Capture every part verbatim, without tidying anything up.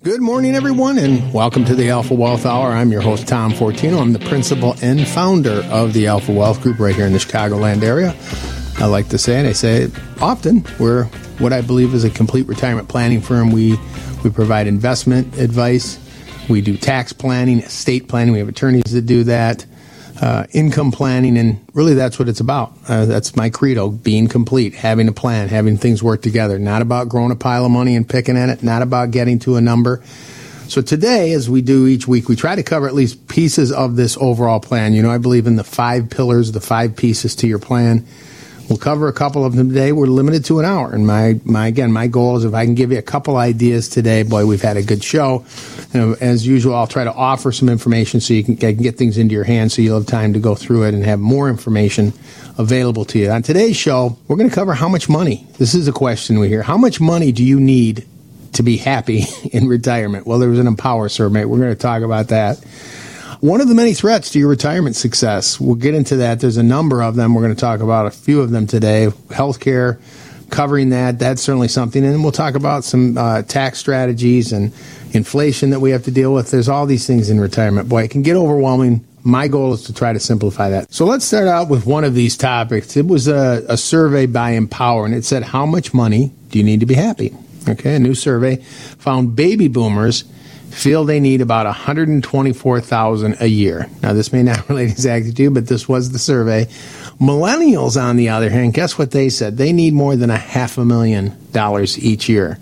Good morning, everyone, and welcome to the Alpha Wealth Hour. I'm your host, Tom Fortino. I'm the principal and founder of the Alpha Wealth Group right here in the Chicagoland area. I like to say, and I say it often, we're what I believe is a complete retirement planning firm. We we provide investment advice. We do tax planning, estate planning. We have attorneys that do that, uh, income planning, and really that's what it's about. Uh, that's my credo, being complete, having a plan, having things work together. Not about growing a pile of money and picking at it, not about getting to a number. So today, as we do each week, we try to cover at least pieces of this overall plan. You know, I believe in the five pillars, the five pieces to your plan. We'll cover a couple of them today. We're limited to an hour. And my, my again, my goal is if I can give you a couple ideas today, boy, we've had a good show. You know, as usual, I'll try to offer some information so you can, I can get things into your hands so you'll have time to go through it and have more information available to you. On today's show, we're going to cover how much money. This is a question we hear. How much money do you need to be happy in retirement? Well, there was an Empower survey. We're going to talk about that. One of the many threats to your retirement success. We'll get into that. There's a number of them. We're going to talk about a few of them today. Healthcare, covering that. That's certainly something. And we'll talk about some uh, tax strategies and inflation that we have to deal with. There's all these things in retirement. Boy, it can get overwhelming. My goal is to try to simplify that. So let's start out with one of these topics. It was a, a survey by Empower, and it said, how much money do you need to be happy? Okay, a new survey found baby boomers feel they need about one hundred twenty-four thousand dollars a year. Now, this may not relate exactly to you, but this was the survey. Millennials, on the other hand, guess what they said? They need more than a half a million dollars each year.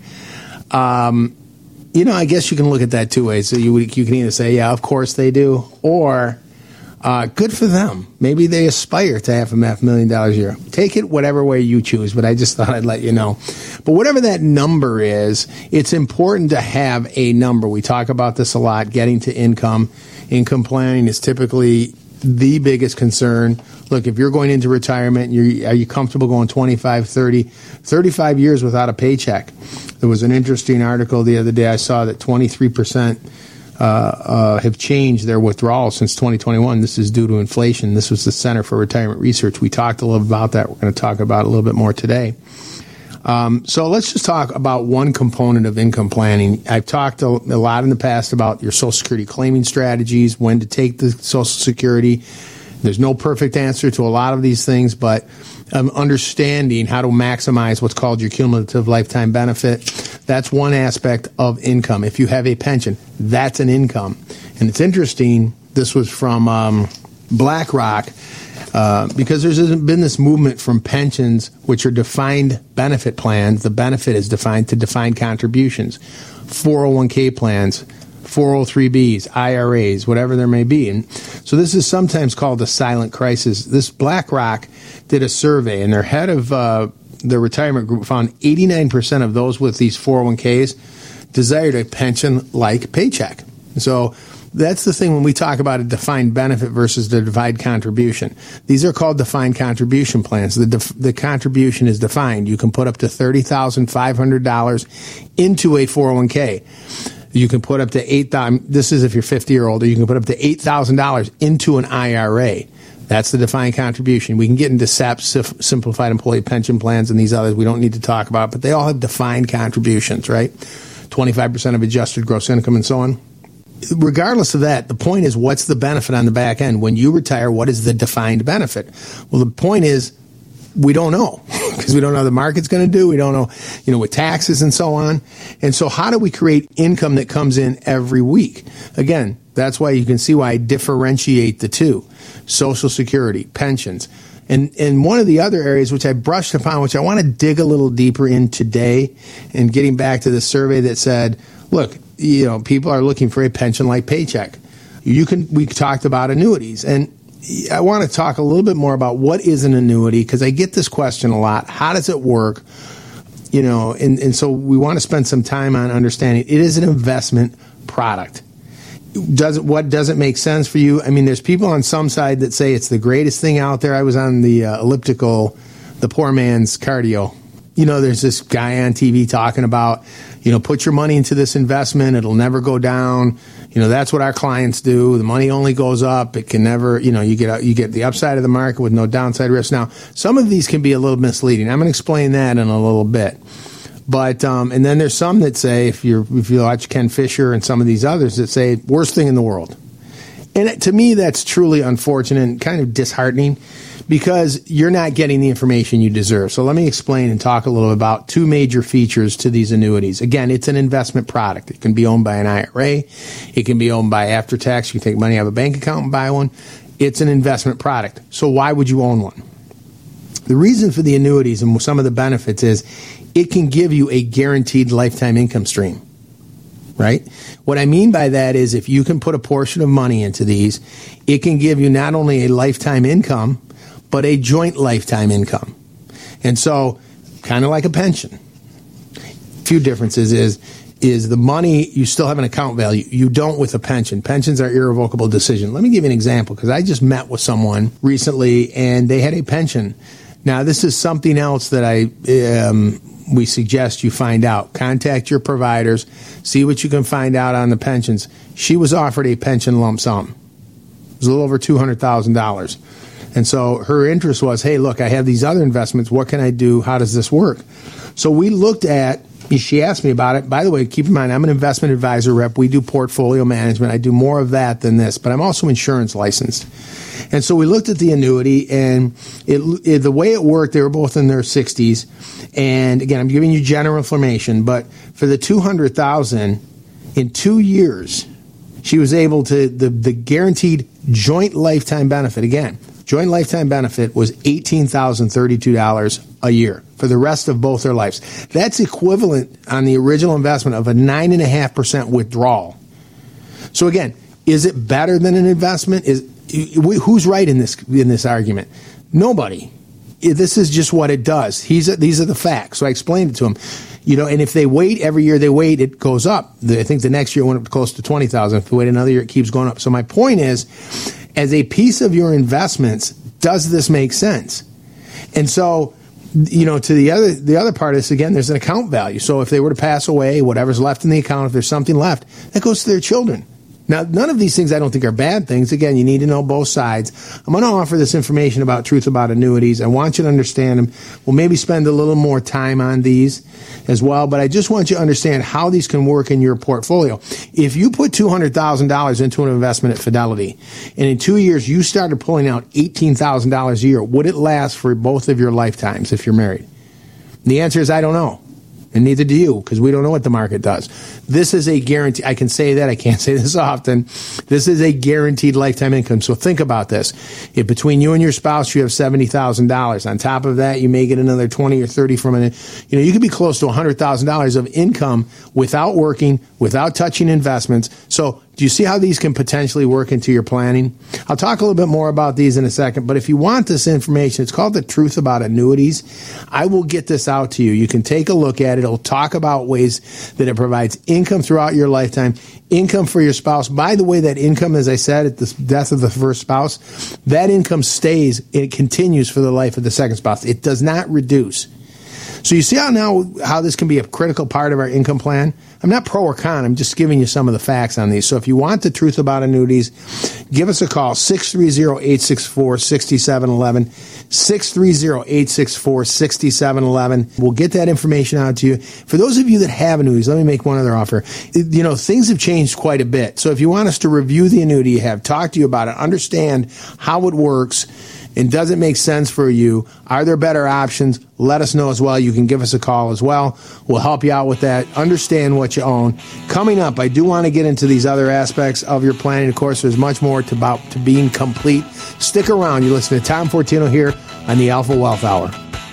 Um, you know, I guess you can look at that two ways. So you, you can either say, yeah, of course they do, or uh, good for them. Maybe they aspire to half a half million dollars a year. Take it whatever way you choose, but I just thought I'd let you know. But whatever that number is, it's important to have a number. We talk about this a lot, getting to income. Income planning is typically the biggest concern. Look, if you're going into retirement, you're, are you comfortable going twenty-five, thirty, thirty-five years without a paycheck? There was an interesting article the other day I saw that twenty-three percent uh, uh, have changed their withdrawals since twenty twenty-one. This is due to inflation. This was the Center for Retirement Research. We talked a little about that. We're going to talk about it a little bit more today. Um, so let's just talk about one component of income planning. I've talked a, a lot in the past about your Social Security claiming strategies, when to take the Social Security. There's no perfect answer to a lot of these things, but um, understanding how to maximize what's called your cumulative lifetime benefit, that's one aspect of income. If you have a pension, that's an income. And it's interesting, this was from um, BlackRock, Uh, because there's been this movement from pensions, which are defined benefit plans. The benefit is defined to defined contributions, four oh one k plans, four oh three b's, I R As, whatever there may be. And so this is sometimes called a silent crisis. This BlackRock did a survey, and their head of uh, the retirement group found eighty-nine percent of those with these four oh one k's desired a pension-like paycheck. So that's the thing when we talk about a defined benefit versus the defined contribution. These are called defined contribution plans. The def- the contribution is defined. You can put up to thirty thousand five hundred dollars into a four oh one k. You can put up to eight thousand dollars. This is if you're fifty or older. You can put up to eight thousand dollars into an I R A. That's the defined contribution. We can get into S E P, Simplified Employee Pension Plans, and these others we don't need to talk about, but they all have defined contributions, right? twenty-five percent of adjusted gross income and so on. Regardless of that, the point is, what's the benefit on the back end? When you retire, what is the defined benefit? Well, the point is, we don't know because we don't know what the market's going to do. We don't know, you know, with taxes and so on. And so how do we create income that comes in every week? Again, that's why you can see why I differentiate the two. Social Security, pensions. And and one of the other areas which I brushed upon, which I want to dig a little deeper in today, and getting back to the survey that said, look, you know, people are looking for a pension-like paycheck. You can. We talked about annuities, and I want to talk a little bit more about what is an annuity, because I get this question a lot. How does it work? You know, and, and so we want to spend some time on understanding it is an investment product. Does it, what doesn't make sense for you? I mean, there's people on some side that say it's the greatest thing out there. I was on the uh, elliptical, the poor man's cardio. You know, there's this guy on T V talking about, you know, put your money into this investment. It'll never go down. You know, that's what our clients do. The money only goes up. It can never, you know, you get you get the upside of the market with no downside risk. Now, some of these can be a little misleading. I'm going to explain that in a little bit. But um, and then there's some that say, if you if you watch Ken Fisher and some of these others, that say worst thing in the world. And it, to me, that's truly unfortunate and kind of disheartening, because you're not getting the information you deserve. So let me explain and talk a little about two major features to these annuities. Again, it's an investment product. It can be owned by an I R A. It can be owned by after tax. You can take money out of a bank account and buy one. It's an investment product. So why would you own one? The reason for the annuities and some of the benefits is it can give you a guaranteed lifetime income stream, right? What I mean by that is if you can put a portion of money into these, it can give you not only a lifetime income, but a joint lifetime income. And so, kind of like a pension. A few differences is, is the money, you still have an account value. You don't with a pension. Pensions are irrevocable decision. Let me give you an example, because I just met with someone recently, and they had a pension. Now, this is something else that I um, we suggest you find out. Contact your providers. See what you can find out on the pensions. She was offered a pension lump sum. It was a little over two hundred thousand dollars. And so her interest was, hey, look, I have these other investments. What can I do? How does this work? So we looked at, she asked me about it. By the way, keep in mind, I'm an investment advisor rep. We do portfolio management. I do more of that than this, but I'm also insurance licensed. And so we looked at the annuity, and it, it, the way it worked, they were both in their sixties. And again, I'm giving you general information, but for the two hundred thousand dollars in two years, she was able to, the, the guaranteed joint lifetime benefit, again, joint lifetime benefit was eighteen thousand thirty-two dollars a year for the rest of both their lives. That's equivalent on the original investment of a nine point five percent withdrawal. So again, is it better than an investment? Is who's right in this in this argument? Nobody. This is just what it does. He's these are the facts. So I explained it to him. You know, and if they wait every year, they wait, it goes up. I think the next year it went up close to twenty thousand. If they wait another year, it keeps going up. So my point is, as a piece of your investments, does this make sense? And so, you know, to the other the other part is, again, there's an account value. So if they were to pass away, whatever's left in the account, if there's something left, that goes to their children. Now, none of these things I don't think are bad things. Again, you need to know both sides. I'm going to offer this information about truth about annuities. I want you to understand them. We'll maybe spend a little more time on these as well, but I just want you to understand how these can work in your portfolio. If you put two hundred thousand dollars into an investment at Fidelity, and in two years you started pulling out eighteen thousand dollars a year, would it last for both of your lifetimes if you're married? The answer is I don't know. And neither do you, because we don't know what the market does. This is a guarantee. I can say that. I can't say this often. This is a guaranteed lifetime income. So think about this. If between you and your spouse you have seventy thousand dollars, on top of that you may get another twenty or thirty from it. You know, you could be close to one hundred thousand dollars of income without working, without touching investments. So do you see how these can potentially work into your planning? I'll talk a little bit more about these in a second, but if you want this information, it's called The Truth About Annuities. I will get this out to you. You can take a look at it. It'll talk about ways that it provides income throughout your lifetime, income for your spouse. By the way, that income, as I said, at the death of the first spouse, that income stays, it continues for the life of the second spouse. It does not reduce. So you see how now how this can be a critical part of our income plan? I'm not pro or con. I'm just giving you some of the facts on these. So if you want the truth about annuities, give us a call, six three zero, eight six four, six seven one one, six three zero, eight six four, six seven one one. We'll get that information out to you. For those of you that have annuities, let me make one other offer. You know, things have changed quite a bit. So if you want us to review the annuity you have, talk to you about it, understand how it works, and does it make sense for you? Are there better options? Let us know as well. You can give us a call as well. We'll help you out with that. Understand what you own. Coming up, I do want to get into these other aspects of your planning. Of course, there's much more to about to being complete. Stick around. You listen to Tom Fortino here on the Alpha Wealth Hour.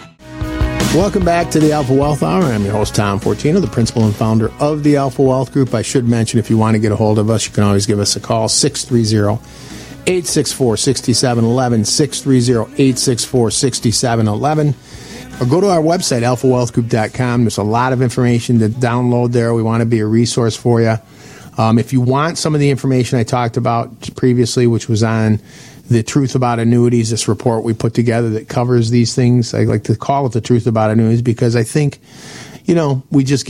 Welcome back to the Alpha Wealth Hour. I'm your host, Tom Fortino, the principal and founder of the Alpha Wealth Group. I should mention, if you want to get a hold of us, you can always give us a call, six three zero, eight six four, six seven one one, six three zero, eight six four, six seven one one, or go to our website, alpha wealth group dot com. There's a lot of information to download there. We want to be a resource for you. Um, if you want some of the information I talked about previously, which was on the Truth About Annuities, this report we put together that covers these things, I like to call it The Truth About Annuities, because I think, you know, we just get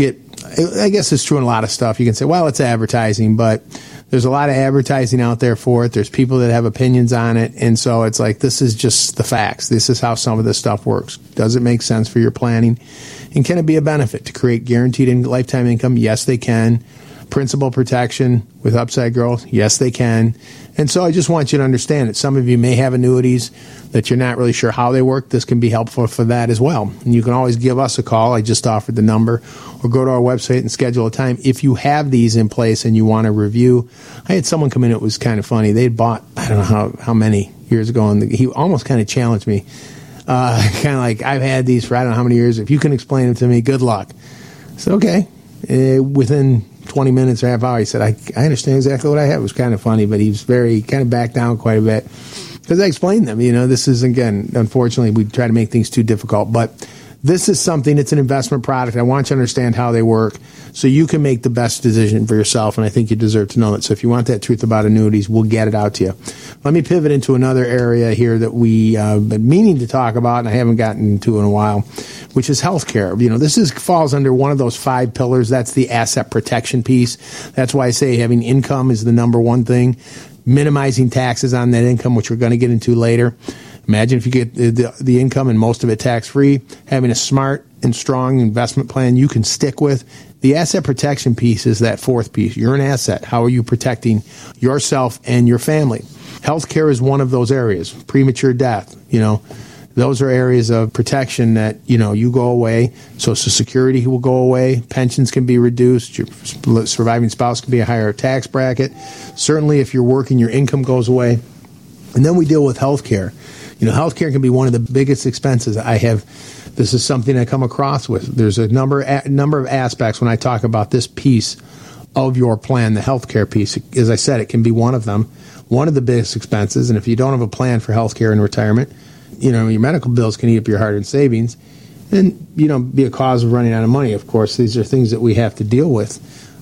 I guess it's true in a lot of stuff. You can say, well, it's advertising, but there's a lot of advertising out there for it. There's people that have opinions on it. And so it's like, this is just the facts. This is how some of this stuff works. Does it make sense for your planning? And can it be a benefit to create guaranteed in- lifetime income? Yes, they can. Principal protection with upside growth? Yes, they can. And so I just want you to understand that some of you may have annuities that you're not really sure how they work. This can be helpful for that as well. And you can always give us a call. I just offered the number, or go to our website and schedule a time. If you have these in place and you want to review, I had someone come in. It was kind of funny. They'd bought, I don't know how, how many years ago, and he almost kind of challenged me. Uh, kind of like, I've had these for I don't know how many years. If you can explain them to me, good luck. I said, okay. Uh, within twenty minutes or half hour, he said, I, I understand exactly what I have. It was kind of funny, but he was very, kind of backed down quite a bit. Because I explained them, you know, this is, again, unfortunately, we try to make things too difficult. But this is something, it's an investment product. I want you to understand how they work so you can make the best decision for yourself. And I think you deserve to know that. So if you want that truth about annuities, we'll get it out to you. Let me pivot into another area here that we uh, been meaning to talk about, and I haven't gotten to in a while, which is healthcare. You know, this is falls under one of those five pillars. That's the asset protection piece. That's why I say having income is the number one thing. Minimizing taxes on that income, which we're going to get into later. Imagine if you get the, the income and most of it tax-free, having a smart and strong investment plan you can stick with. The asset protection piece is that fourth piece. You're an asset. How are you protecting yourself and your family? Healthcare is one of those areas. Premature death, you know, those are areas of protection that, you know, you go away. Social Security will go away. Pensions can be reduced. Your surviving spouse can be a higher tax bracket. Certainly, if you're working, your income goes away. And then we deal with health care. You know, health care can be one of the biggest expenses. I have, this is something I come across with. There's a number, a number of aspects when I talk about this piece of your plan, the health care piece. As I said, it can be one of them, one of the biggest expenses. And if you don't have a plan for health care in retirement, you know, your medical bills can eat up your hard-earned savings and, you know, be a cause of running out of money. Of course, these are things that we have to deal with,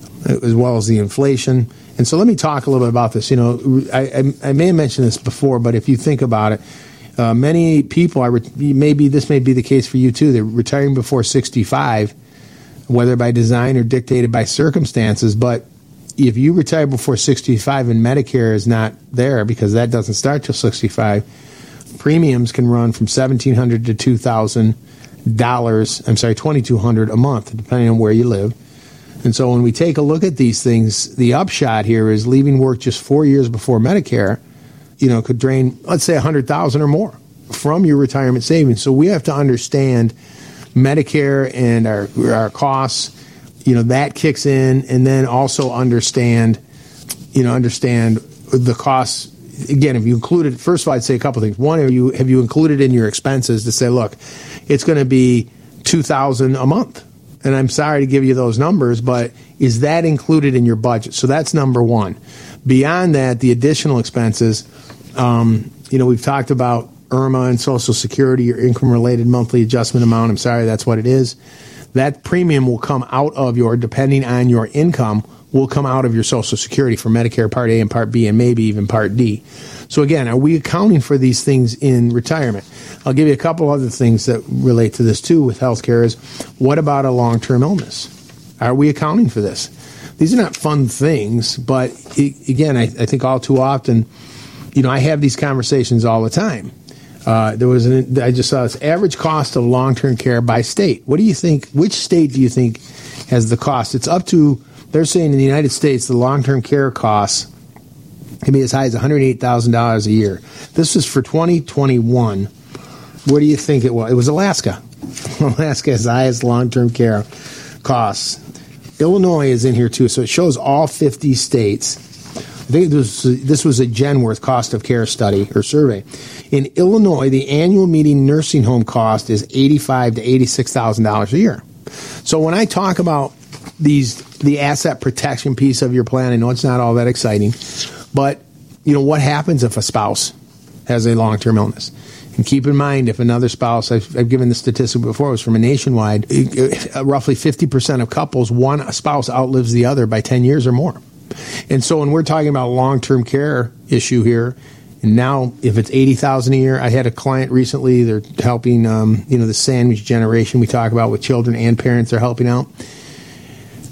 as well as the inflation. And so let me talk a little bit about this. You know, I, I, I may have mentioned this before, but if you think about it, uh, many people, are maybe this may be the case for you too, they're retiring before sixty-five, whether by design or dictated by circumstances. But if you retire before sixty-five and Medicare is not there, because that doesn't start till sixty-five, premiums can run from seventeen hundred dollars to two thousand dollars, I'm sorry, twenty-two hundred dollars a month, depending on where you live. And so when we take a look at these things, the upshot here is leaving work just four years before Medicare, you know, could drain, let's say, one hundred thousand dollars or more from your retirement savings. So we have to understand Medicare and our, our costs, you know, that kicks in, and then also understand, you know, understand the costs. Again, if you included, first of all, I'd say a couple of things. One, have you have you included in your expenses to say, look, it's going to be two thousand dollars a month, and I'm sorry to give you those numbers, but is that included in your budget? So that's number one. Beyond that, the additional expenses, um, you know, we've talked about I R M A and Social Security, your income-related monthly adjustment amount. I'm sorry, that's what it is. That premium will come out of your, depending on your income, will come out of your Social Security for Medicare Part A and Part B and maybe even Part D. So again, are we accounting for these things in retirement? I'll give you a couple other things that relate to this too with healthcare is, what about a long-term illness? Are we accounting for this? These are not fun things, but it, again, I, I think all too often, you know, I have these conversations all the time. Uh, there was an, I just saw this average cost of long-term care by state. What do you think, which state do you think has the cost? It's up to, they're saying in the United States, the long-term care costs can be as high as one hundred eight thousand dollars a year. This is for twenty twenty-one. What do you think it was? It was Alaska. Alaska has the highest long-term care costs. Illinois is in here too, so it shows all fifty states. I think this, this was a Genworth cost of care study or survey. In Illinois, the annual median nursing home cost is eighty-five thousand to eighty-six thousand dollars a year. So when I talk about these, the asset protection piece of your plan, I know it's not all that exciting, but you know, what happens if a spouse has a long-term illness? And keep in mind, if another spouse, I've, I've given the statistic before, it was from a nationwide, uh, roughly fifty percent of couples, one spouse outlives the other by ten years or more. And so when we're talking about long-term care issue here, and now if it's eighty thousand dollars a year, I had a client recently, they're helping, um, you know, the sandwich generation we talk about with children and parents, they're helping out.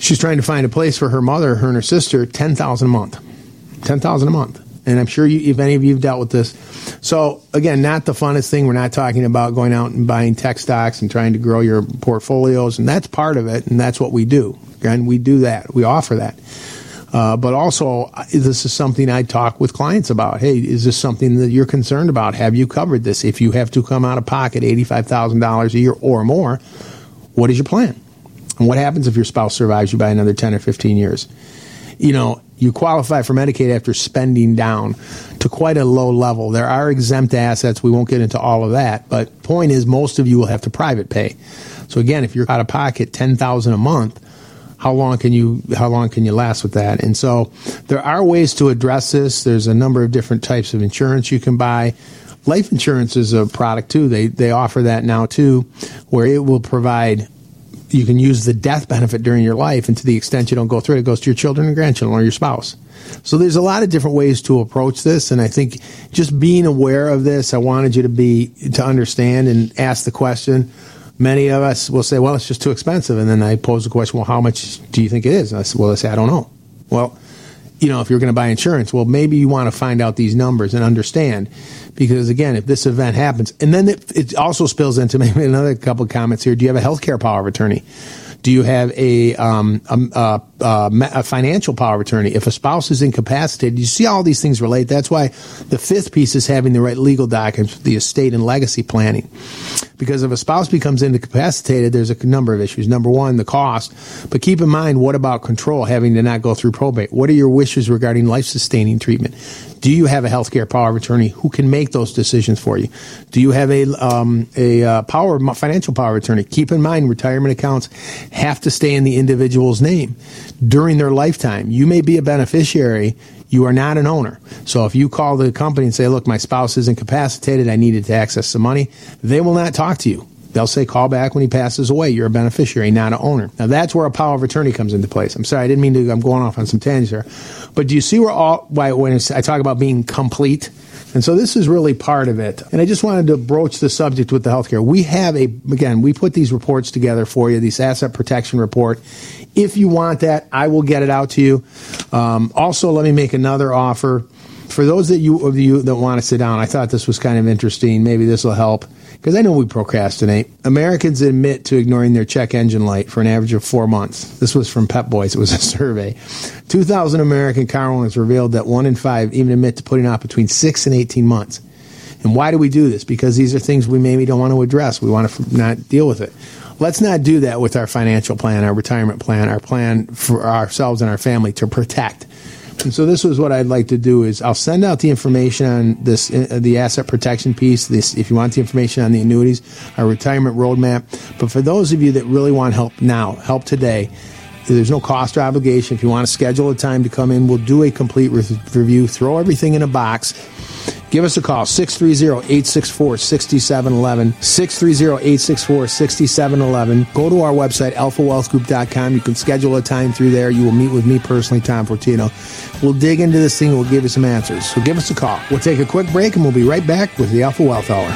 she's trying to find a place for her mother, her and her sister, ten thousand dollars a month. ten thousand dollars a month. And I'm sure you, if any of you have dealt with this. So, again, not the funnest thing. We're not talking about going out and buying tech stocks and trying to grow your portfolios. And that's part of it. And that's what we do. And we do that. We offer that. Uh, but also, this is something I talk with clients about. Hey, is this something that you're concerned about? Have you covered this? If you have to come out of pocket eighty-five thousand dollars a year or more, what is your plan? And what happens if your spouse survives you by another ten or fifteen years? You know, you qualify for Medicaid after spending down to quite a low level. There are exempt assets. We won't get into all of that. But point is, most of you will have to private pay. So again, if you're out of pocket ten thousand dollars a month, how long can you how long can you last with that? And so there are ways to address this. There's a number of different types of insurance you can buy. Life insurance is a product too. They they offer that now too, where it will provide. You can use the death benefit during your life, and to the extent you don't go through it, it goes to your children and grandchildren or your spouse. So there's a lot of different ways to approach this, and I think just being aware of this, I wanted you to be to understand and ask the question. Many of us will say, well, it's just too expensive, and then I pose the question, well, how much do you think it is? And I said, well, I say, I don't know. Well, you know, if you're going to buy insurance, well, maybe you want to find out these numbers and understand. Because, again, if this event happens, and then it, it also spills into maybe another couple of comments here. Do you have a healthcare power of attorney? Do you have a, um, a, a, a financial power of attorney? If a spouse is incapacitated, you see all these things relate. That's why the fifth piece is having the right legal documents, the estate and legacy planning. Because if a spouse becomes incapacitated, there's a number of issues. Number one, the cost. But keep in mind, what about control, having to not go through probate? What are your wishes regarding life-sustaining treatment? Do you have a healthcare power of attorney who can make those decisions for you? Do you have a um, a uh, power financial power of attorney? Keep in mind, retirement accounts have to stay in the individual's name during their lifetime. You may be a beneficiary. You are not an owner. So if you call the company and say, look, my spouse is incapacitated, I needed to access some money, they will not talk to you. They'll say, call back when he passes away. You're a beneficiary, not an owner. Now, that's where a power of attorney comes into place. I'm sorry, I didn't mean to, I'm going off on some tangents here. But do you see where all, why, when I talk about being complete? And so this is really part of it. And I just wanted to broach the subject with the healthcare. We have a, again, we put these reports together for you, this asset protection report. If you want that, I will get it out to you. Um, also, let me make another offer. For those that you, of you that want to sit down, I thought this was kind of interesting. Maybe this will help. Because I know we procrastinate. Americans admit to ignoring their check engine light for an average of four months. This was from Pep Boys. It was a survey. two thousand American car owners revealed that one in five even admit to putting off between six and eighteen months. And why do we do this? Because these are things we maybe don't want to address. We want to not deal with it. Let's not do that with our financial plan, our retirement plan, our plan for ourselves and our family to protect. And so this is what I'd like to do is I'll send out the information on this, uh, the asset protection piece. This, if you want the information on the annuities, our retirement roadmap. But for those of you that really want help now, help today, there's no cost or obligation. If you want to schedule a time to come in, we'll do a complete re- review, throw everything in a box. Give us a call, six three zero, eight six four, six seven one one, six three zero, eight six four, six seven one one. Go to our website, alpha wealth group dot com. You can schedule a time through there. You will meet with me personally, Tom Fortino. We'll dig into this thing and we'll give you some answers. So give us a call. We'll take a quick break and we'll be right back with the Alpha Wealth Hour.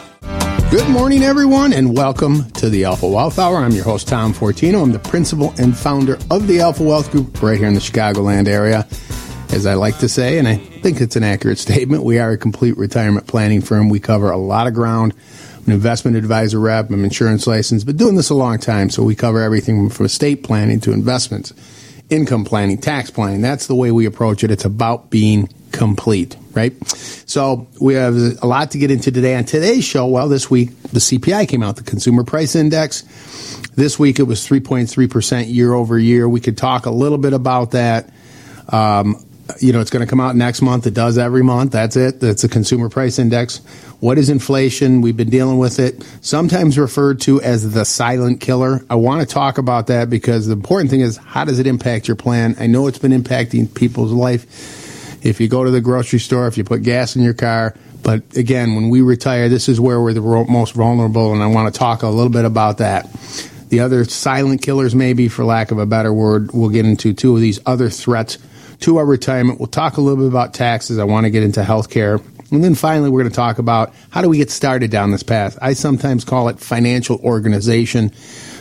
Good morning, everyone, and welcome to the Alpha Wealth Hour. I'm your host, Tom Fortino. I'm the principal and founder of the Alpha Wealth Group right here in the Chicagoland area. As I like to say, and I think it's an accurate statement, we are a complete retirement planning firm. We cover a lot of ground. I'm an investment advisor rep. I'm insurance licensed. Been doing this a long time, so we cover everything from estate planning to investments, income planning, tax planning. That's the way we approach it. It's about being complete, right? So we have a lot to get into today. On today's show, well, this week, the C P I came out, the Consumer Price Index. This week, it was three point three percent year over year. We could talk a little bit about that. Um, You know, it's going to come out next month. It does every month. That's it. That's a consumer price index. What is inflation? We've been dealing with it, sometimes referred to as the silent killer. I want to talk about that because the important thing is, how does it impact your plan? I know it's been impacting people's life. If you go to the grocery store, if you put gas in your car. But again, when we retire, this is where we're the most vulnerable, and I want to talk a little bit about that. The other silent killers, maybe, for lack of a better word, we'll get into two of these other threats to our retirement. We'll talk a little bit about taxes. I want to get into healthcare. And then finally, we're going to talk about how do we get started down this path. I sometimes call it financial organization.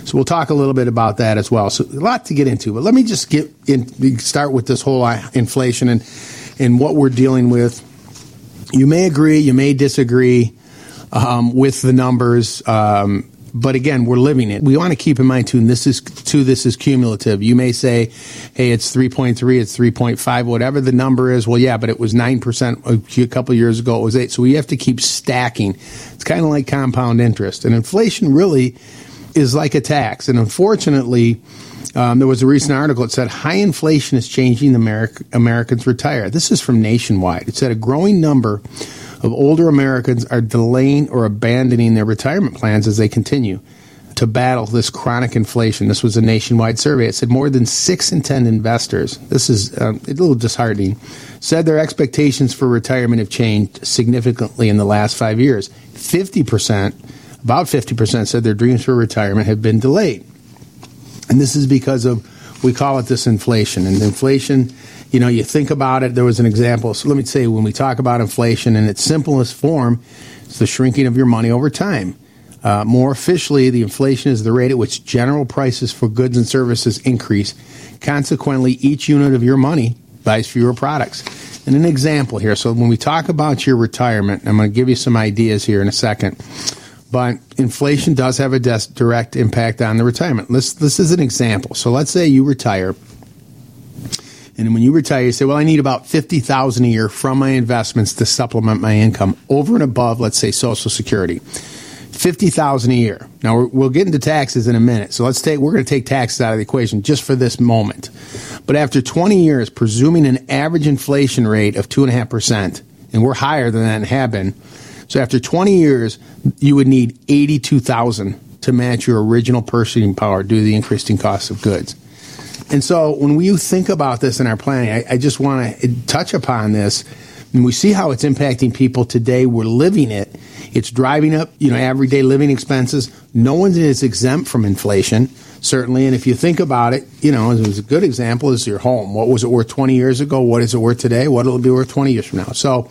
So we'll talk a little bit about that as well. So a lot to get into, but let me just get in, start with this whole inflation and, and what we're dealing with. You may agree, you may disagree um, with the numbers, um, but again, we're living it. We want to keep in mind too, and this is too, this is cumulative. You may say, hey, it's three point three, it's three point five, whatever the number is. Well, yeah, but it was nine percent a couple of years ago. It was eight. So we have to keep stacking. It's kind of like compound interest. And inflation really is like a tax. And unfortunately, um, there was a recent article that said high inflation is changing the Ameri- Americans retire. This is from Nationwide. It said a growing number of older Americans are delaying or abandoning their retirement plans as they continue to battle this chronic inflation. This was a nationwide survey. It said more than six in ten investors, this is um, a little disheartening, said their expectations for retirement have changed significantly in the last five years. fifty percent, about fifty percent said their dreams for retirement have been delayed. And this is because of, we call it this inflation. And inflation, you know, you think about it, there was an example. So let me say, when we talk about inflation in its simplest form, it's the shrinking of your money over time. Uh, more officially, the inflation is the rate at which general prices for goods and services increase. Consequently, each unit of your money buys fewer products. And an example here. So when we talk about your retirement, I'm going to give you some ideas here in a second. But inflation does have a des- direct impact on the retirement. This, this is an example. So let's say you retire. And when you retire, you say, well, I need about fifty thousand dollars a year from my investments to supplement my income over and above, let's say, Social Security. fifty thousand dollars a year. Now, we're, we'll get into taxes in a minute. So let's take, we're going to take taxes out of the equation just for this moment. But after twenty years, presuming an average inflation rate of two point five percent, and we're higher than that and have been, so after twenty years, you would need eighty-two thousand dollars to match your original purchasing power due to the increasing cost of goods. And so when we think about this in our planning, I, I just want to touch upon this. And we see how it's impacting people today. We're living it. It's driving up, you know, everyday living expenses. No one is exempt from inflation, certainly. And if you think about it, you know, as a good example is your home. What was it worth twenty years ago? What is it worth today? What will it be worth twenty years from now? So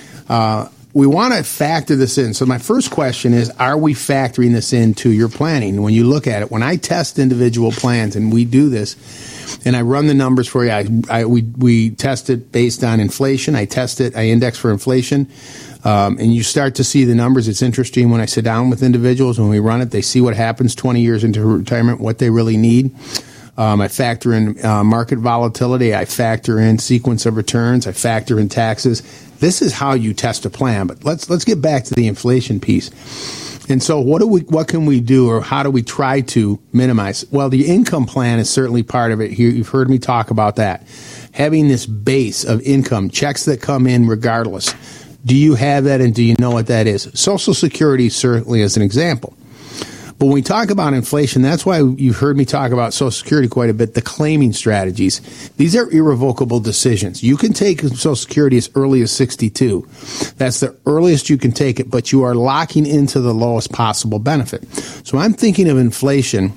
uh, we want to factor this in. So my first question is, are we factoring this into your planning? When you look at it, when I test individual plans, and we do this, and I run the numbers for you, I, I, we, we test it based on inflation. I test it, I index for inflation. Um, and you start to see the numbers. It's interesting when I sit down with individuals, when we run it, they see what happens twenty years into retirement, what they really need. Um, I factor in uh, market volatility. I factor in sequence of returns. I factor in taxes. This is how you test a plan. But let's let's get back to the inflation piece. And so what do we what can we do, or how do we try to minimize? Well, the income plan is certainly part of it. Here, you've heard me talk about that. Having this base of income, checks that come in regardless. Do you have that, and do you know what that is? Social Security certainly is an example. But when we talk about inflation, that's why you've heard me talk about Social Security quite a bit, the claiming strategies. These are irrevocable decisions. You can take Social Security as early as sixty-two. That's the earliest you can take it, but you are locking into the lowest possible benefit. So I'm thinking of inflation.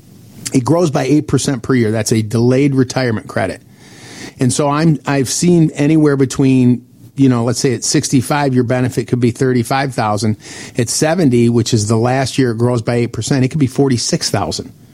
It grows by eight percent per year. That's a delayed retirement credit. And so I'm, I've seen anywhere between, you know, let's say at sixty-five, your benefit could be thirty-five thousand dollars. At seventy, which is the last year it grows by eight percent, it could be forty-six thousand dollars.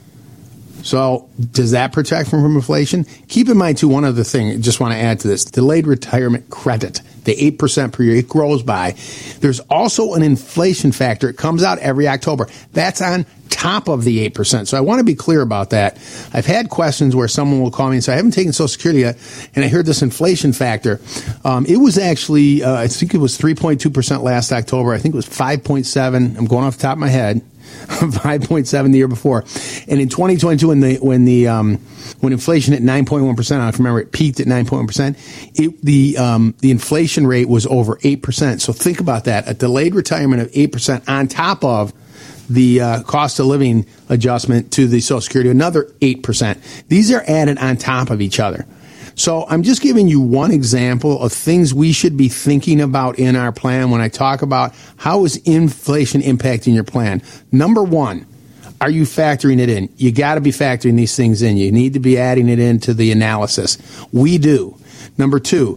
So does that protect from inflation? Keep in mind, too, one other thing I just want to add to this. Delayed retirement credit, the eight percent per year, it grows by. There's also an inflation factor. It comes out every October. That's on top of the eight percent. So I want to be clear about that. I've had questions where someone will call me and say, I haven't taken Social Security yet, and I heard this inflation factor. Um, it was actually, uh, I think it was three point two percent last October. I think it was five point seven. I'm going off the top of my head. five point seven the year before. And in twenty twenty-two, when the when the um, when inflation hit nine point one percent, I remember it peaked at nine point one percent, it, the um, the inflation rate was over eight percent. So think about that, a delayed retirement of eight percent on top of the uh, cost of living adjustment to the Social Security, another eight percent. These are added on top of each other. So I'm just giving you one example of things we should be thinking about in our plan when I talk about how is inflation impacting your plan. Number one, are you factoring it in? You got to be factoring these things in. You need to be adding it into the analysis. We do. Number two,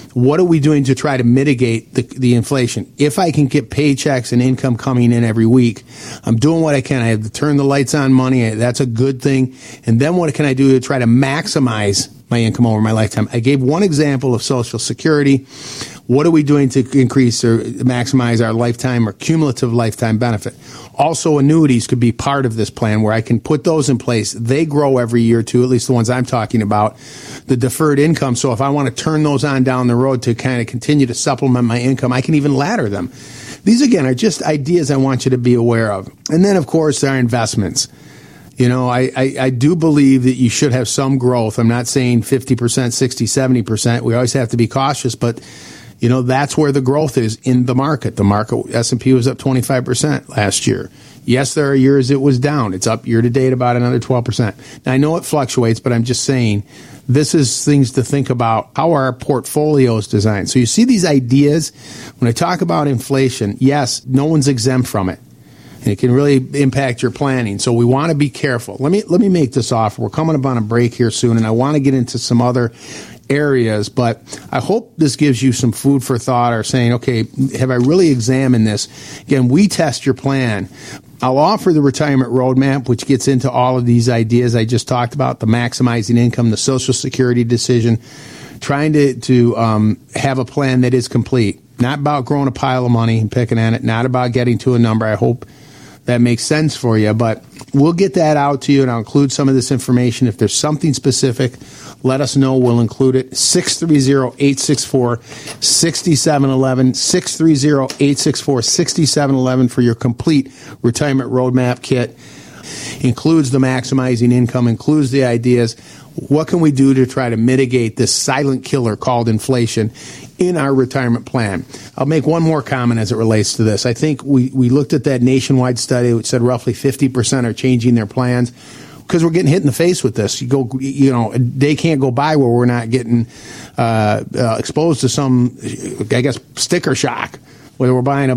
what are we doing to try to mitigate the, the inflation? If I can get paychecks and income coming in every week, I'm doing what I can. I have to turn the lights on money. That's a good thing. And then what can I do to try to maximize my income over my lifetime? I gave one example of Social Security. What are we doing to increase or maximize our lifetime or cumulative lifetime benefit? Also, annuities could be part of this plan where I can put those in place. They grow every year too, at least the ones I'm talking about, the deferred income. So if I want to turn those on down the road to kind of continue to supplement my income, I can even ladder them. These, again, are just ideas I want you to be aware of. And then, of course, there are investments. You know, I, I, I do believe that you should have some growth. I'm not saying fifty percent, sixty, seventy percent. We always have to be cautious, but you know, that's where the growth is in the market. The market, S and P was up twenty-five percent last year. Yes, there are years it was down. It's up year to date about another twelve percent. Now, I know it fluctuates, but I'm just saying this is things to think about. How are our portfolios designed? So you see these ideas. When I talk about inflation, yes, no one's exempt from it. And it can really impact your planning. So we want to be careful. Let me let me make this offer. We're coming up on a break here soon, and I want to get into some other areas, but I hope this gives you some food for thought or saying, okay, have I really examined this? Again, we test your plan. I'll offer the retirement roadmap, which gets into all of these ideas I just talked about, the maximizing income, the Social Security decision, trying to, to um, have a plan that is complete. Not about growing a pile of money and picking at it, not about getting to a number. I hope that makes sense for you, but we'll get that out to you, and I'll include some of this information. If there's something specific, let us know. We'll include it. six three zero, eight six four, six seven one one, six three zero, eight six four, six seven one one for your complete retirement roadmap kit. Includes the maximizing income, includes the ideas. What can we do to try to mitigate this silent killer called inflation in our retirement plan? I'll make one more comment as it relates to this. I think we, we looked at that nationwide study which said roughly fifty percent are changing their plans because we're getting hit in the face with this. You go, you know, a day can't go by where we're not getting uh, uh, exposed to some, I guess, sticker shock. Whether we're buying a,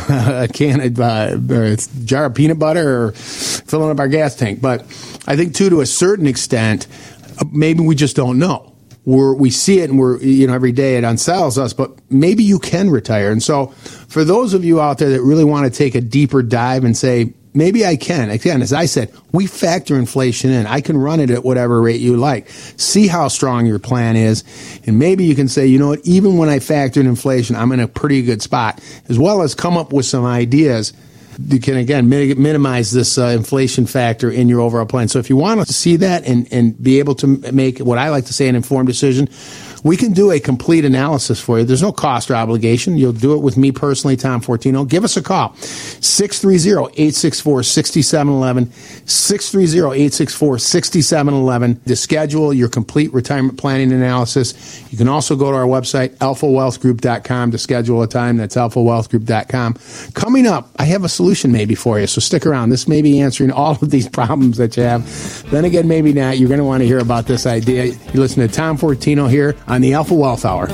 a can of uh, or a jar of peanut butter or filling up our gas tank. But I think, too, to a certain extent, maybe we just don't know. We're, we see it and we're, you know, every day it unsettles us, but maybe you can retire. And so for those of you out there that really want to take a deeper dive and say, maybe I can. Again, as I said, we factor inflation in. I can run it at whatever rate you like. See how strong your plan is. And maybe you can say, you know what, even when I factor in inflation, I'm in a pretty good spot, as well as come up with some ideas. You can, again, minimize this uh, inflation factor in your overall plan. So if you want to see that and, and be able to make what I like to say an informed decision, we can do a complete analysis for you. There's no cost or obligation. You'll do it with me personally, Tom Fortino. Give us a call, six three zero, eight six four, six seven one one, six three zero, eight six four, six seven one one to schedule your complete retirement planning analysis. You can also go to our website, alpha wealth group dot com, to schedule a time. That's alpha wealth group dot com. Coming up, I have a solution maybe for you, so stick around. This may be answering all of these problems that you have. Then again, maybe not. You're going to want to hear about this idea. You listen to Tom Fortino here on the Alpha Wealth Hour.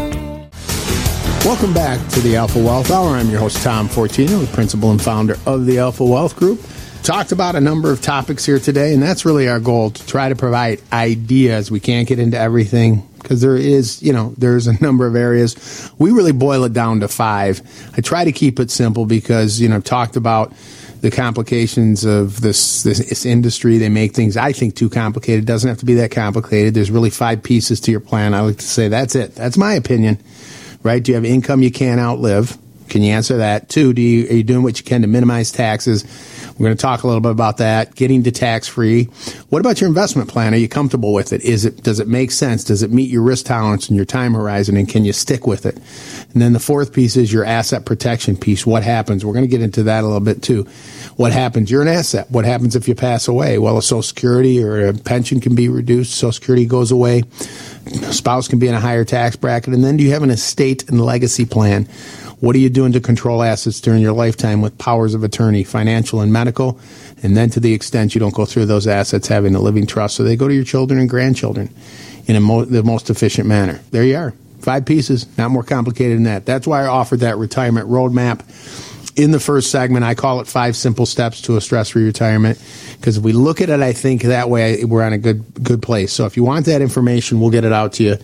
Welcome back to the Alpha Wealth Hour. I'm your host, Tom Fortino, the principal and founder of the Alpha Wealth Group. Talked about a number of topics here today, and that's really our goal, to try to provide ideas. We can't get into everything because there is, you know, there's a number of areas. We really boil it down to five. I try to keep it simple because, you know, I've talked about the complications of this, this this industry. They make things, I think, too complicated. It doesn't have to be that complicated. There's really five pieces to your plan. I like to say that's it. That's my opinion, right? Do you have income you can't outlive? Can you answer that? Two, do you, are you doing what you can to minimize taxes? We're going to talk a little bit about that. Getting to tax-free. What about your investment plan? Are you comfortable with it? Is it, does it make sense? Does it meet your risk tolerance and your time horizon? And can you stick with it? And then the fourth piece is your asset protection piece. What happens? We're going to get into that a little bit too. What happens? You're an asset. What happens if you pass away? Well, a Social Security or a pension can be reduced. Social Security goes away. A spouse can be in a higher tax bracket. And then do you have an estate and legacy plan? What are you doing to control assets during your lifetime with powers of attorney, financial and medical? And then to the extent you don't go through those assets, having a living trust, so they go to your children and grandchildren in a mo- the most efficient manner. There you are. Five pieces, not more complicated than that. That's why I offered that retirement roadmap. In the first segment, I call it five simple steps to a stress-free retirement, because if we look at it, I think that way we're on a good good place. So if you want that information, we'll get it out to you.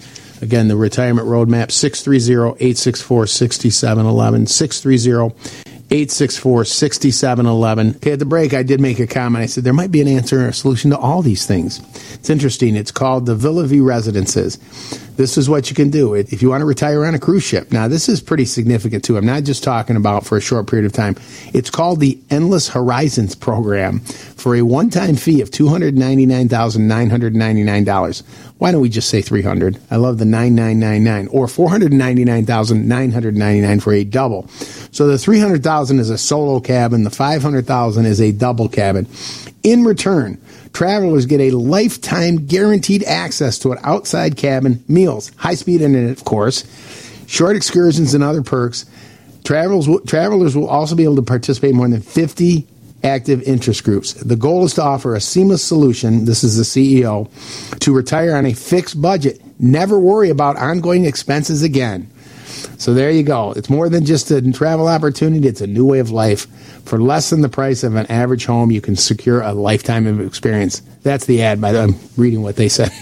Again, the retirement roadmap, six three zero, eight six four, six seven one one, six three zero, eight six four, six seven one one. Okay, at the break, I did make a comment. I said there might be an answer or a solution to all these things. It's interesting. It's called the Villa V Residences. This is what you can do if you want to retire on a cruise ship. Now, this is pretty significant, too. I'm not just talking about for a short period of time. It's called the Endless Horizons Program for a one-time fee of two hundred ninety-nine thousand nine hundred ninety-nine dollars. Why don't we just say three hundred dollars? I love the nine thousand nine hundred ninety-nine dollars, or four hundred ninety-nine thousand nine hundred ninety-nine dollars for a double. So the three hundred thousand dollars is a solo cabin. The five hundred thousand dollars is a double cabin. In return, travelers get a lifetime guaranteed access to an outside cabin, meals, high-speed internet, of course, short excursions and other perks. Travelers will, travelers will also be able to participate in more than fifty active interest groups. The goal is to offer a seamless solution, this is the C E O, to retire on a fixed budget. Never worry about ongoing expenses again. So there you go. It's more than just a travel opportunity. It's a new way of life. For less than the price of an average home, you can secure a lifetime of experience. That's the ad, by the way. I'm reading what they said.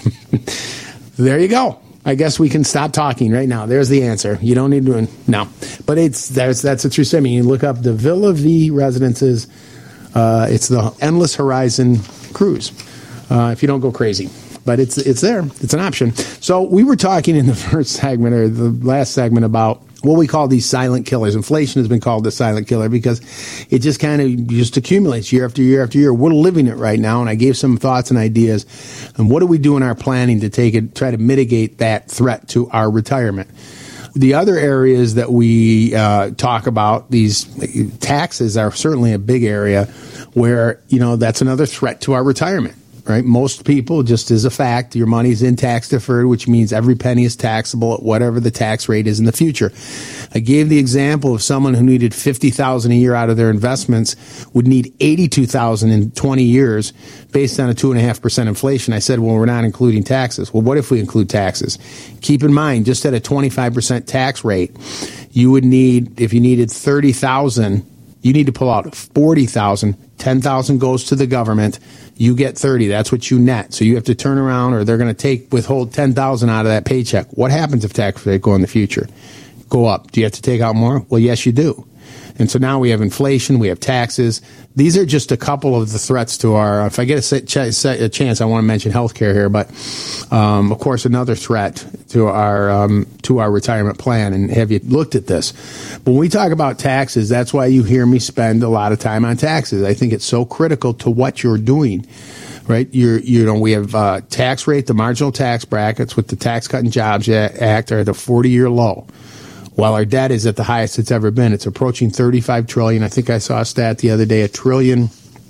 There you go. I guess we can stop talking right now. There's the answer. You don't need to, no. But it's that's, that's a true statement. You look up the Villa V Residences. Uh, it's the Endless Horizon Cruise, uh, if you don't go crazy. But it's it's there. It's an option. So we were talking in the first segment or the last segment about what we call these silent killers. Inflation has been called the silent killer because it just kind of just accumulates year after year after year. We're living it right now, and I gave some thoughts and ideas on what do we do in our planning to take it, try to mitigate that threat to our retirement. The other areas that we uh, talk about, these taxes are certainly a big area where, you know, that's another threat to our retirement. Right? Most people, just as a fact, your money's in tax deferred, which means every penny is taxable at whatever the tax rate is in the future. I gave the example of someone who needed fifty thousand dollars a year out of their investments would need eighty-two thousand dollars in twenty years based on a two point five percent inflation. I said, well, we're not including taxes. Well, what if we include taxes? Keep in mind, just at a twenty-five percent tax rate, you would need, if you needed thirty thousand dollars, you need to pull out forty thousand dollars. ten thousand dollars goes to the government. You get thirty. That's what you net. So you have to turn around, or they're going to take withhold ten thousand out of that paycheck. What happens if tax rates go in the future? Go up. Do you have to take out more? Well, yes, you do. And so now we have inflation, we have taxes. These are just a couple of the threats to our, if I get a, ch- a chance, I want to mention healthcare here, but um, of course, another threat to our um, to our retirement plan. And have you looked at this? When we talk about taxes, that's why you hear me spend a lot of time on taxes. I think it's so critical to what you're doing. Right, you're, you know, we have uh, tax rate, the marginal tax brackets with the Tax Cut and Jobs Act are at a forty-year low. While our debt is at the highest it's ever been, it's approaching thirty-five trillion dollars. I think I saw a stat the other day, a trillion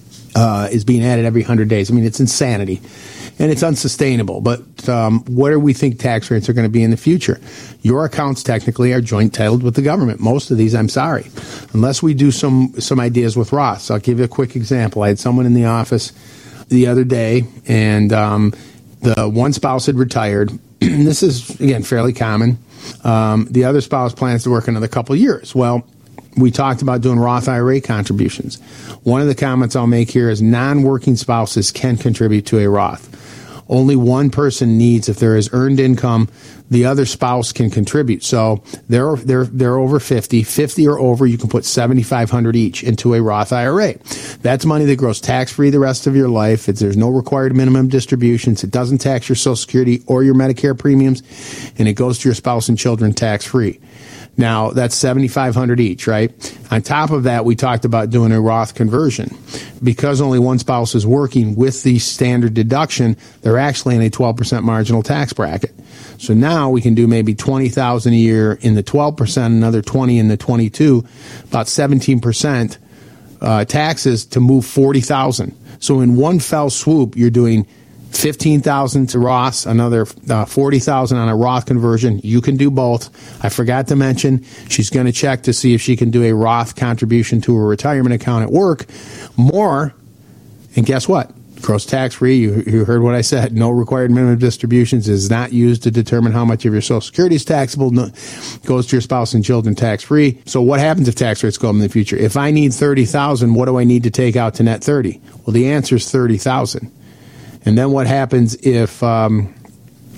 uh, is being added every one hundred days. I mean, it's insanity, and it's unsustainable. But um, what do we think tax rates are going to be in the future? Your accounts technically are joint titled with the government. Most of these, I'm sorry, unless we do some, some ideas with Roths. I'll give you a quick example. I had someone in the office the other day, and um, the one spouse had retired. This is, again, fairly common. Um, the other spouse plans to work another couple of years. Well, we talked about doing Roth I R A contributions. One of the comments I'll make here is non-working spouses can contribute to a Roth. Only one person needs, if there is earned income, the other spouse can contribute. So they're they're they're over fifty, fifty or over, you can put seventy-five hundred dollars each into a Roth I R A. That's money that grows tax-free the rest of your life. It's, there's no required minimum distributions. It doesn't tax your Social Security or your Medicare premiums, and it goes to your spouse and children tax-free. Now, that's seventy-five hundred dollars each, right? On top of that, we talked about doing a Roth conversion. Because only one spouse is working with the standard deduction, they're actually in a twelve percent marginal tax bracket. So now we can do maybe twenty thousand dollars a year in the twelve percent, another twenty in the twenty-two, about seventeen percent uh, taxes to move forty thousand dollars. So in one fell swoop, you're doing fifteen thousand dollars to Roth, another uh, forty thousand dollars on a Roth conversion. You can do both. I forgot to mention, she's going to check to see if she can do a Roth contribution to her retirement account at work. More, and guess what? Gross tax-free. You, you heard what I said. No required minimum distributions, is not used to determine how much of your Social Security is taxable. No, goes to your spouse and children tax-free. So what happens if tax rates go up in the future? If I need thirty thousand dollars, what do I need to take out to net thirty? Well, the answer is thirty thousand dollars. And then what happens if um,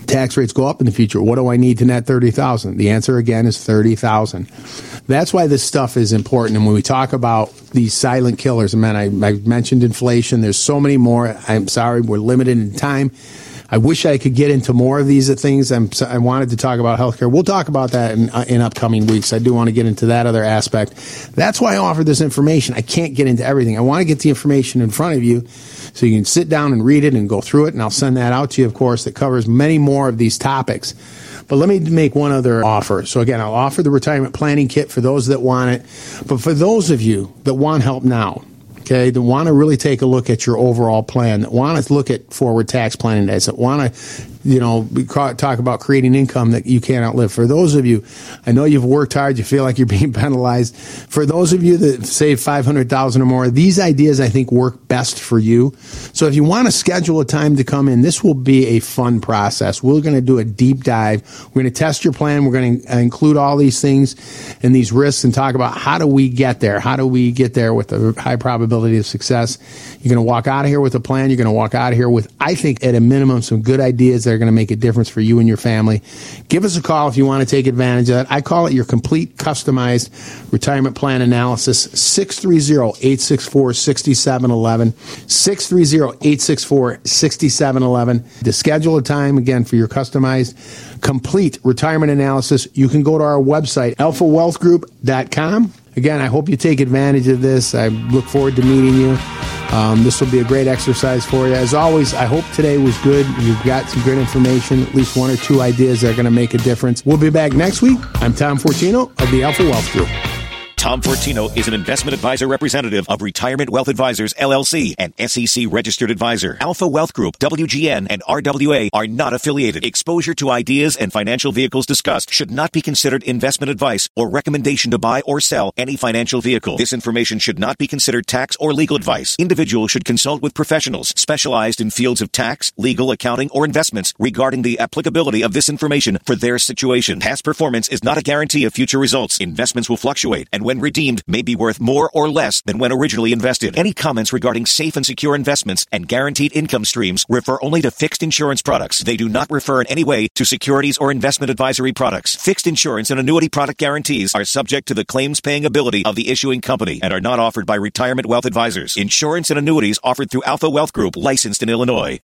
tax rates go up in the future. What do I need to net thirty thousand dollars? The answer again is thirty thousand dollars. That's why this stuff is important. And when we talk about these silent killers, man, I, I mentioned inflation. There's so many more. I'm sorry, we're limited in time. I wish I could get into more of these things. I'm, I wanted to talk about healthcare. We'll talk about that in, uh, in upcoming weeks. I do want to get into that other aspect. That's why I offer this information. I can't get into everything. I want to get the information in front of you so you can sit down and read it and go through it. And I'll send that out to you, of course, that covers many more of these topics. But let me make one other offer. So again, I'll offer the retirement planning kit for those that want it. But for those of you that want help now, okay, that want to really take a look at your overall plan, that want to look at forward tax planning, that want to, you know, talk about creating income that you can't outlive. For those of you, I know you've worked hard, you feel like you're being penalized. For those of you that save five hundred thousand dollars or more, these ideas I think work best for you. So if you want to schedule a time to come in, this will be a fun process. We're going to do a deep dive. We're going to test your plan. We're going to include all these things and these risks and talk about how do we get there? How do we get there with a high probability of success? You're going to walk out of here with a plan. You're going to walk out of here with, I think, at a minimum, some good ideas that are going to make a difference for you and your family. Give us a call if you want to take advantage of that. I call it your complete customized retirement plan analysis. six three zero, eight six four, six seven one one. six three zero, eight six four, six seven one one. To schedule a time, again, for your customized complete retirement analysis, you can go to our website, alpha wealth group dot com. Again, I hope you take advantage of this. I look forward to meeting you. Um, this will be a great exercise for you. As always, I hope today was good. You've got some good information, at least one or two ideas that are going to make a difference. We'll be back next week. I'm Tom Fortino of the Alpha Wealth Group. Tom Fortino is an investment advisor representative of Retirement Wealth Advisors, L L C, and S E C registered advisor. Alpha Wealth Group, W G N, and R W A are not affiliated. Exposure to ideas and financial vehicles discussed should not be considered investment advice or recommendation to buy or sell any financial vehicle. This information should not be considered tax or legal advice. Individuals should consult with professionals specialized in fields of tax, legal, accounting, or investments regarding the applicability of this information for their situation. Past performance is not a guarantee of future results. Investments will fluctuate, and when redeemed may be worth more or less than when originally invested. Any comments regarding safe and secure investments and guaranteed income streams refer only to fixed insurance products. They do not refer in any way to securities or investment advisory products. Fixed insurance and annuity product guarantees are subject to the claims paying ability of the issuing company and are not offered by Retirement Wealth Advisors. Insurance and annuities offered through Alpha Wealth Group, licensed in Illinois.